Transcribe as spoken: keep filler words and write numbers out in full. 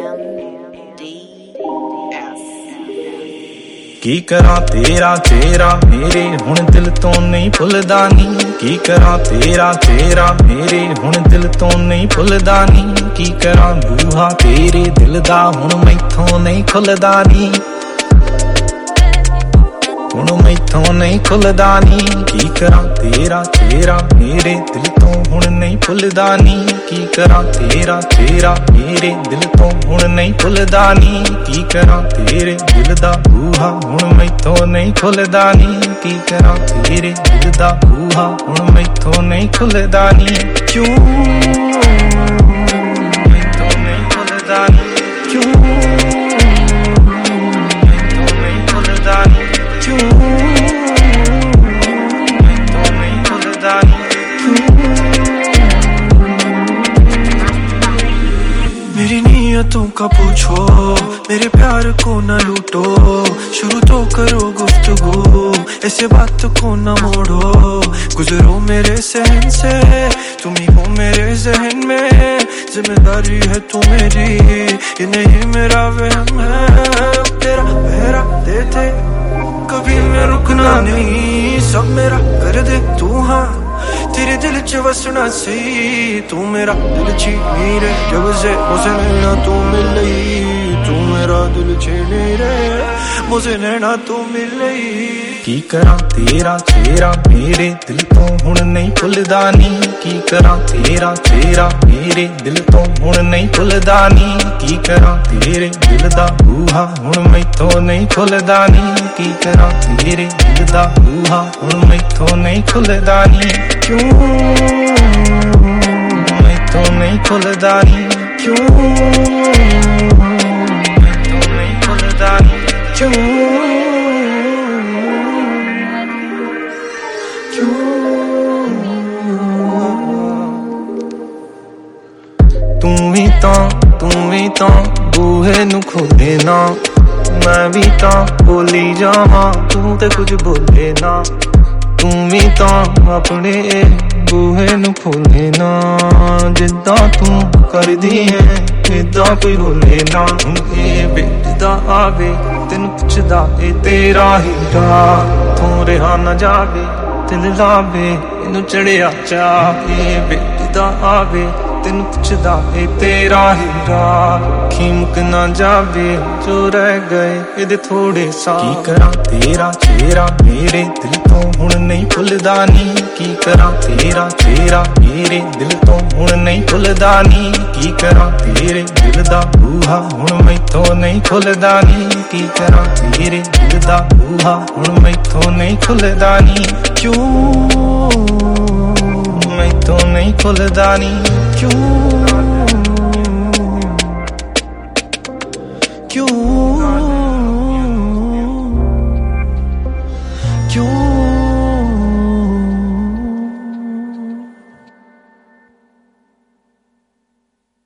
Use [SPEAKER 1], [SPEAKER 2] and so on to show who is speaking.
[SPEAKER 1] की करा तेरा चेहरा मेरे हुण दिल तो नहीं भुलदा नी की करा तेरा चेहरा मेरे हुण दिल तो नहीं भुलदा नी की करा बूहा तेरे दिल दा हुण मैथों नहीं खुलदा नी हुण मैथों नहीं खुलदा नी की करा तेरा चेहरा मेरे दिल तो हुण नहीं भुलदा नी की करा तेरा चेहरा मेरे दिल तो हुण नहीं भुलदा नी की करा तेरे दिल दा बूहा हुण मैथों नहीं खुलदा नी की करा तेरे दिल दा बूहा हुण मैथों नहीं खुलदा नी क्यों मैथों नहीं खुलदा नी क्यों मैथों नहीं खुलदा नी क्यों मैथों नहीं खुलदा नी
[SPEAKER 2] मेरी नीयतों का पूछो मेरे प्यार को न लूटो शुरू तो करो गुफ्तगू ऐसे बात को न मोड़ो गुजरो मेरे सहन से तुम ही हो मेरे जहन में जिम्मेदारी है तू मेरी ये नहीं मेरा वहम है तेरा पहरा देते कभी मैं रुकना नहीं सब मेरा कर दे तू हाँ तेरे दिल च वसना सही तू मेरा दिल छीनी रे जब से मुझे नैना तू मिली तू मेरा दिल छीनी रे मुझे नैना तू मिली
[SPEAKER 1] की करा तेरा चेहरा मेरे दिल तो हुण नहीं भुलदा नी की करा तेरा चेहरा मेरे दिल तो हुण नहीं भुलदा नी की करा तेरे दिल दा बूहा हुण मैथों नहीं खुलदा नी की करा तेरे दिल दा बूहा हुण मैथों नहीं खुलदा नी क्यों मैथों नहीं खुलदा नी क्यों मैथों नहीं खुलदा नी क्यों तू भी तां तू भी तां बूहे नू खोले ना मैं भी तां बोली जावां तू ते कुछ बोले ना तू भी तां अपने बूहे नू खोले ना जिद्दां तू करदी है इदां कोई बोले ना ए बेटदा आवे तेनू पुछदा ए तेरा हीरा तू रहा ना जावे दिल लावे इनू चढ़िया चा ए बेटदा आवे तेनू पुछदा ए तेरा हीरा खीमक ना जावे जो रह गए इहदे थोड़े सा की करा तेरा चेहरा मेरे दिल तो हुण नहीं भुलदा नी की करा तेरा चेहरा मेरे दिल तो हुण नहीं भुलदा नी की करा तेरे दिल दा बूहा हुण मैथों नहीं खुलदा नी की करा तेरे दिल दा बूहा हुण मैथों नहीं खुलदा नी क्यों मैथों नहीं खुलदा नी क्यों